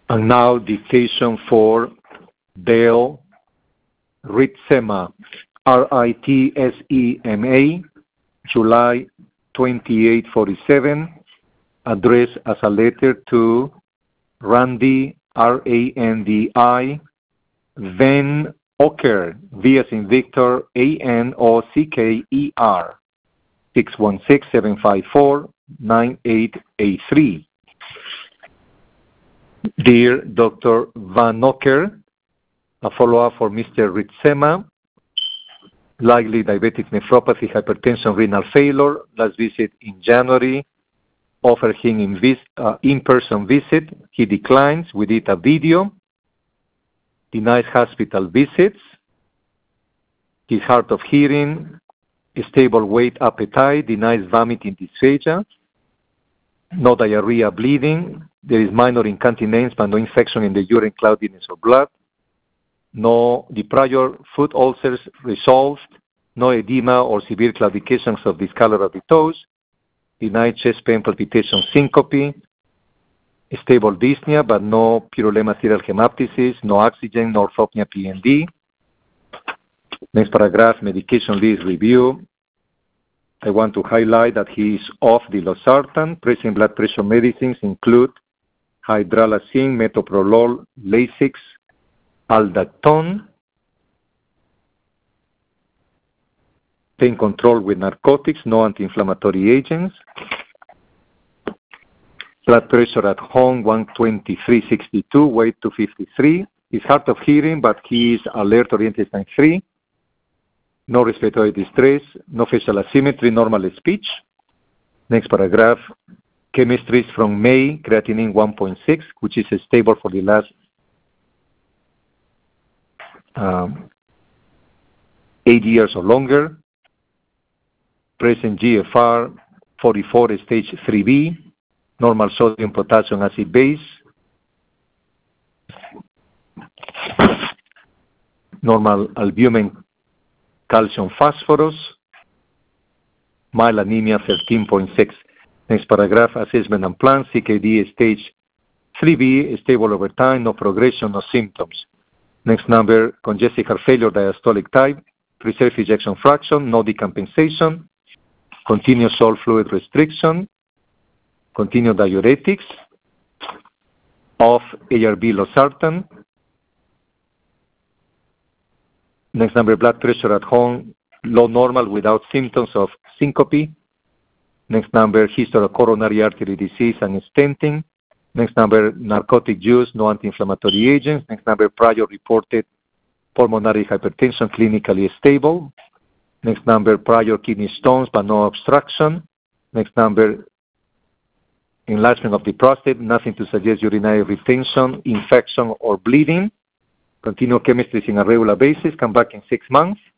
And now dictation for Dale Ritsema, Ritsema, July 2847, addressed as a letter to Randy, Randi, Van Ocker, V as in Victor, Anocker, 616-754-9883. Dear Dr. Van Ocker, a follow-up for Mr. Ritsema, likely diabetic nephropathy, hypertension, renal failure, last visit in January, offered him in-person visit. He declines. We did a video. Denies hospital visits. He's hard of hearing, stable weight, appetite, denies vomiting, dysphagia, no diarrhea, bleeding. There is minor incontinence, but no infection in the urine, cloudiness, or blood. No, the prior foot ulcers resolved. No edema or severe claudications of the scalera of the toes. Denied chest pain, palpitation, syncope. Stable dyspnea, but no purulema serial hemoptysis, no oxygen, no orthopnea, PND. Next paragraph, medication list review. I want to highlight that he is off the losartan. Present blood pressure medicines include hydralazine, metoprolol, Lasix, Aldactone. Pain control with narcotics, no anti-inflammatory agents. Blood pressure at home, 123/62, weight 253. He's hard of hearing, but he is alert, oriented, and free. No respiratory distress, no facial asymmetry, normal speech. Next paragraph, chemistries from May, creatinine 1.6, which is stable for the last 8 years or longer. Present GFR 44, stage 3B. Normal sodium, potassium, acid, base. Normal albumin, calcium, phosphorus. Mild anemia 13.6. Next paragraph, assessment and plan. CKD stage 3B, stable over time, no progression, no symptoms. Next number, congestive heart failure, diastolic type. Preserved ejection fraction, no decompensation. Continuous salt fluid restriction. Continued diuretics. Off ARB losartan. Next number, blood pressure at home, low normal without symptoms of syncope. Next number, history of coronary artery disease and stenting. Next number, narcotic use, no anti-inflammatory agents. Next number, prior reported pulmonary hypertension, clinically stable. Next number, prior kidney stones, but no obstruction. Next number, enlargement of the prostate, nothing to suggest urinary retention, infection, or bleeding. Continue chemistries on a regular basis. Come back in 6 months.